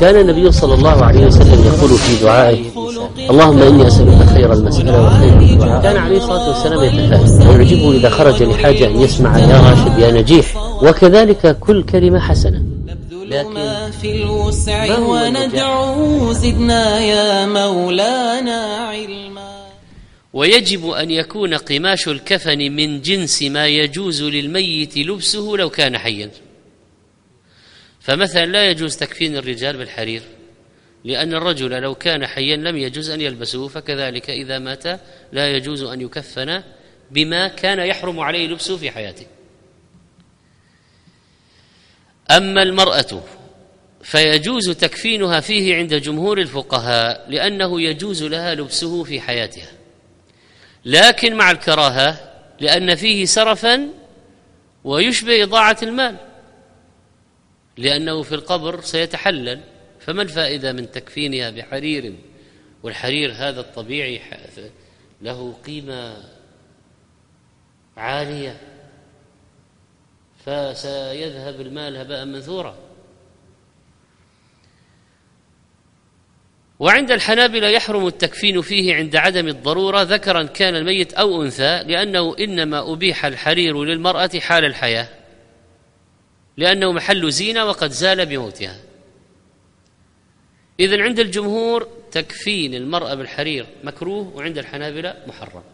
كان النبي صلى الله عليه وسلم يقول في دعائه: اللهم إني أسألك خير المسألة وخير الدعاء. كان عليه الصلاة والسلام يتفائل ويعجبه إذا خرج لحاجة أن يسمع: يا راشد يا نجيح. وكذلك كل كلمة حسنة. لكن في الوسع وندعو زدنا يا مولانا علما. ويجب أن يكون قماش الكفن من جنس ما يجوز للميت لبسه لو كان حيا. فمثلا لا يجوز تكفين الرجال بالحرير، لأن الرجل لو كان حيا لم يجوز أن يلبسه، فكذلك إذا مات لا يجوز أن يكفن بما كان يحرم عليه لبسه في حياته. أما المرأة فيجوز تكفينها فيه عند جمهور الفقهاء، لأنه يجوز لها لبسه في حياتها، لكن مع الكراهة، لأن فيه سرفا ويشبه إضاعة المال، لأنه في القبر سيتحلل. فما الفائدة من تكفينها بحرير؟ والحرير هذا الطبيعي له قيمة عالية، فسيذهب المال هباء منثورا. وعند الحنابلة يحرم التكفين فيه عند عدم الضرورة، ذكرا كان الميت أو أنثى، لأنه إنما أبيح الحرير للمرأة حال الحياة، لأنه محل زينة وقد زال بموتها. إذن عند الجمهور تكفين المرأة بالحرير مكروه، وعند الحنابلة محرم.